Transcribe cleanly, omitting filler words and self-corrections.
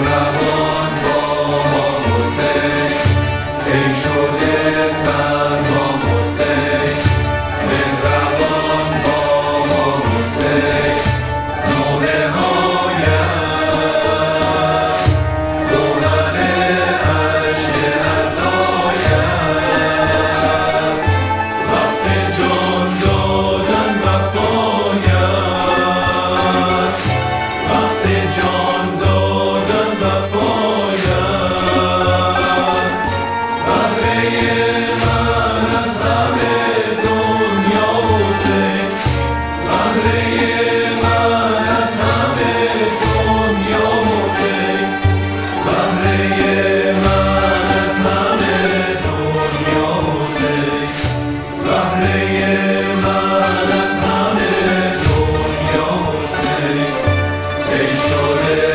مهربان با حسین، ای شده تر با حسین، مهربان با حسین، نور آید گوهر عشق عزایت، وقت جان دادن وفایت، وقت جان دادن وفایت، بهره من از همه دنیا حسین، بهره من از همه دنیا حسین، بهره من از همه دنیا حسین، بهره من از همه دنیا حسین، ای شده